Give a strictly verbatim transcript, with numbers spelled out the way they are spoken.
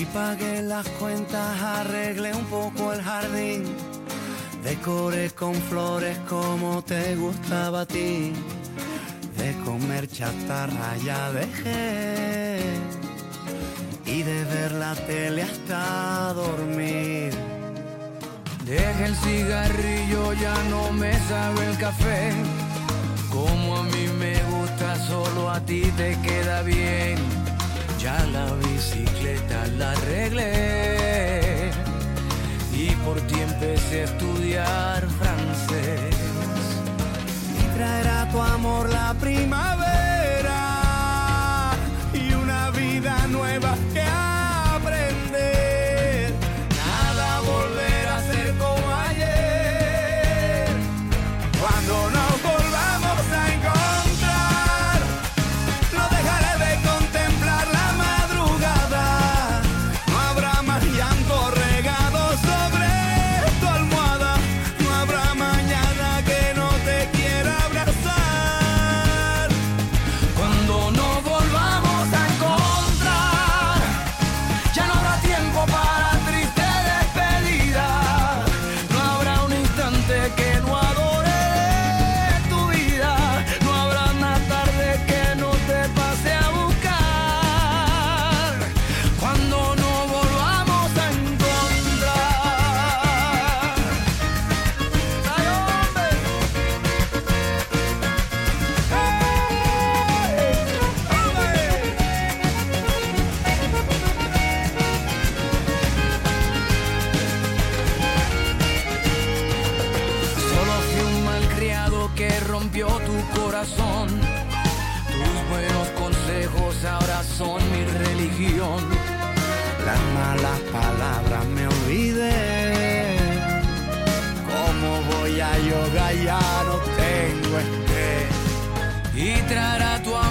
Hoy pagué las cuentas, arreglé un poco el jardín, decoré con flores como te gustaba a ti. De comer chatarra ya dejé, y de ver la tele hasta dormir. Deja el cigarrillo, ya no me sabe el café. Como a mí me gusta, solo a ti te queda bien. Ya la bicicleta la arreglé y por ti empecé a estudiar francés. Y traerá tu amor la primavera y una vida nueva que aprender. Nada volverá a ser como ayer. Cuando nos volvamos a encontrar, no dejaré de contemplar la madrugada. No habrá más llanto regado sobre tu almohada. No habrá mañana que no te quiera abrazar. Cuando nos volvamos a encontrar, ya no habrá tiempo para triste despedida. No habrá un instante que no adore tu vida. No habrá una tarde que no te pase a buscar. Cuando nos volvamos a encontrar. ¡Ay, hombre! Solo fui un malcriado que rompió tu corazón. Tus buenos consejos ahora son mi religión. Las malas palabras me olvidé. ¿Cómo voy a yoga? Ya no tengo estrés. Y traerá tu